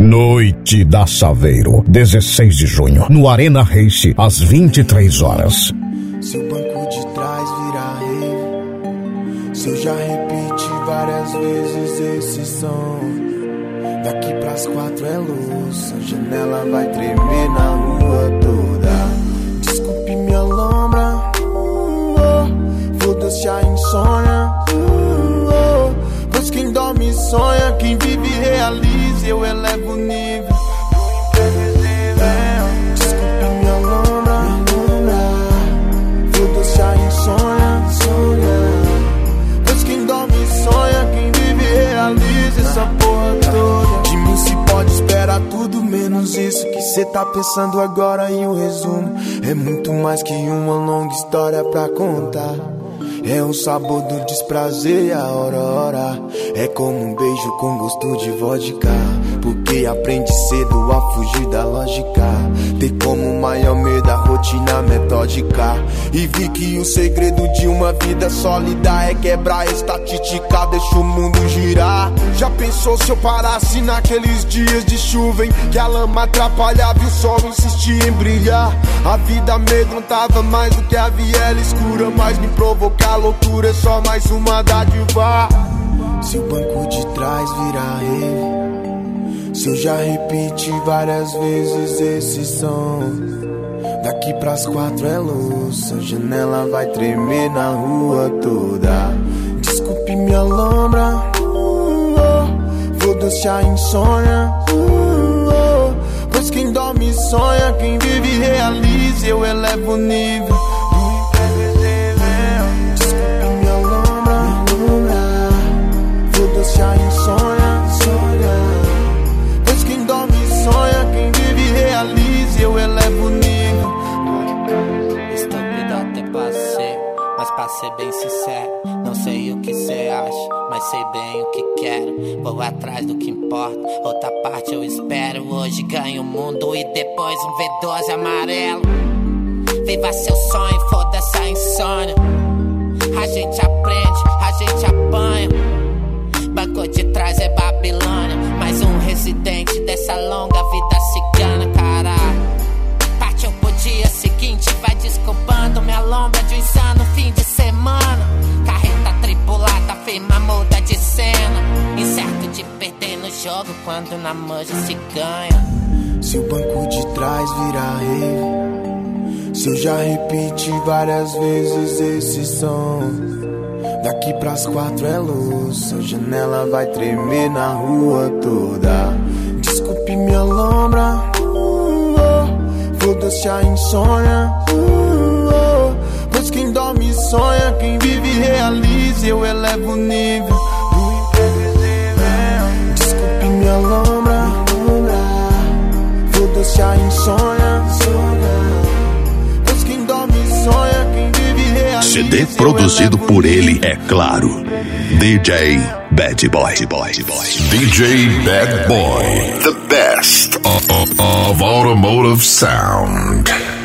Noite da Saveiro, 16 de junho, no Arena Race, às 23 horas. Se o banco de trás virar rave, se eu já repeti várias vezes esse som, daqui pras 4 é luz, a janela vai tremer na rua toda. Desculpe minha lombra, foda-se a insônia, pois quem dorme sonha, quem vive realiza, eu elevo o nível. Desculpe minha lombra, foda-se a insônia, pois quem dorme sonha, quem vive realiza essa porra toda. De mim se pode esperar tudo menos isso que cê tá pensando agora. E o resumo é muito mais que uma longa história pra contar. É o sabor do desprazer e a hora. É como um beijo com gosto de vodka, porque aprende cedo a fugir da lógica. Tem como maior medo a rotina metódica. E vi que o segredo de uma vida sólida é quebrar a estatística, deixa o mundo girar. Já pensou se eu parasse naqueles dias de chuva em que a lama atrapalhava e o sol insistia em brilhar? A vida amedrontava mais do que a viela escura, mas me provocar loucura é só mais uma dádiva. Se o banco de trás virar rave, se eu já repeti várias vezes esse som, daqui pras 4 é luz, a janela vai tremer na rua toda. Desculpe minha lombra, foda-se a insônia, pois quem dorme sonha, quem vive realiza, eu elevo o nível. Foda-se a insônia, pois quem dorme sonha, quem vive realiza, eu elevo o nível. Estúpido até passei, mas pra ser bem sincero, não sei o que cê acha, mas sei bem o que quero. Vou atrás do que importa, outra parte eu espero. Hoje ganho o mundo e depois um V12 amarelo. Viva seu sonho, foda-se a insônia. A gente aprende, a gente apanha. Banco de trás é Babilônia, mais um residente dessa longa vida cigana, caralho. Partiu pro dia seguinte, vai desculpando minha lombra de um insano fim de semana. Carreta tripulada, firma muda de cena, incerto de perder no jogo quando na manja se ganha. Se o banco de trás virar rave, se eu já repeti várias vezes esse som, daqui pras 4 é luz, a janela vai tremer na rua toda. Desculpe minha lombra, foda-se a insônia, pois quem dorme sonha, quem vive realiza, eu elevo o nível do imprevisível. Desculpe minha lombra, foda-se a insônia, pois quem dorme sonha, quem vive realiza. CD produzido por ele, é claro. DJ Bad Boy. DJ Bad Boy. The best of automotive sound.